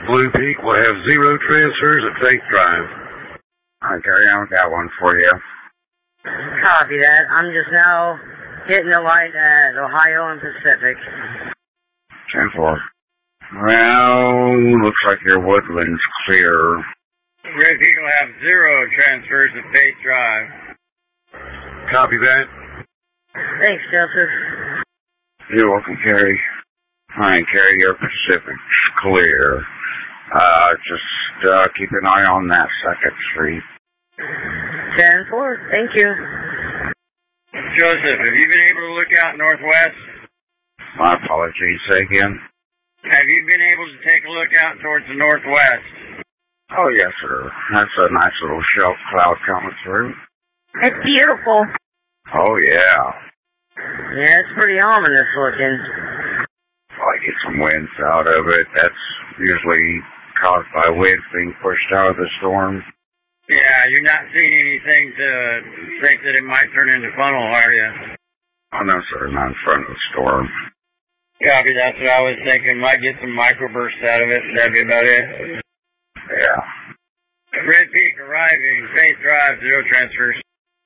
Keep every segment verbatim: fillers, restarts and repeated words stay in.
Blue Peak will have zero transfers at Faith Drive. Alright, Gary, I've got one for you. Copy that. I'm just now hitting the light at Ohio and Pacific. ten four. Well, looks like your Woodland's clear. Red Peak will have zero transfers at Faith Drive. Copy that. Thanks, Joseph. You're welcome, Carrie. Alright, Carrie, your Pacific's clear. Uh, just uh, keep an eye on that second street. ten four, thank you. Joseph, have you been able to look out northwest? My apologies, say again. Have you been able to take a look out towards the northwest? Oh, yes, sir. That's a nice little shelf cloud coming through. It's beautiful. Oh, yeah. Yeah, it's pretty ominous looking. Well, I get some winds out of it. That's usually caused by winds being pushed out of the storm. Yeah, you're not seeing anything to think that it might turn into funnel, are you? Oh, no, sir, not in front of the storm. Copy, that's what I was thinking. Might get some microbursts out of it. That'd be about it. Yeah. Red Peak arriving. Faith Drive, zero transfers.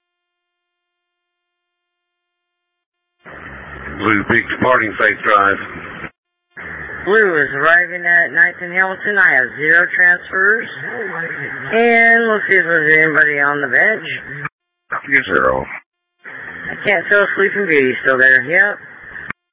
Blue Peak departing Faith Drive. Blue is arriving at ninth and Hamilton. I have zero transfers. And we'll see if there's anybody on the bench. You zero. I can't tell Sleeping Beauty still there. Yep.